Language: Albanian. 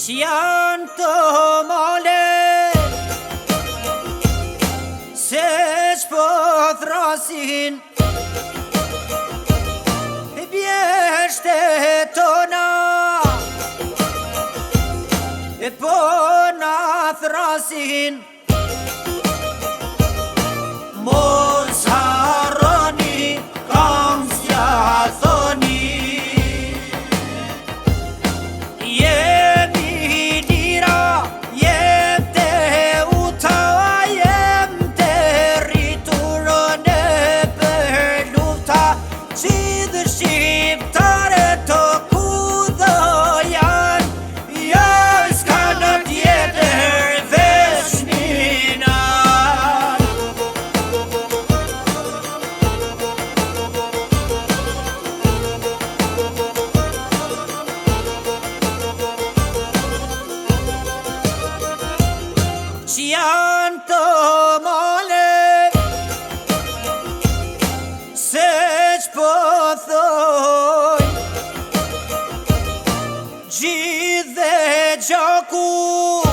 që janë të male, se që thrasin bjeshte tona, po na thrasin. Mos harroni kam s'ja thoni, jemi lira, jem të uta, jem të rriturën e për lufta, që dhe shqiptare të kudho janë, jo s'ka në tjetër veç nina. Që janë të male, se që po thoj, gjithë dhe gjaku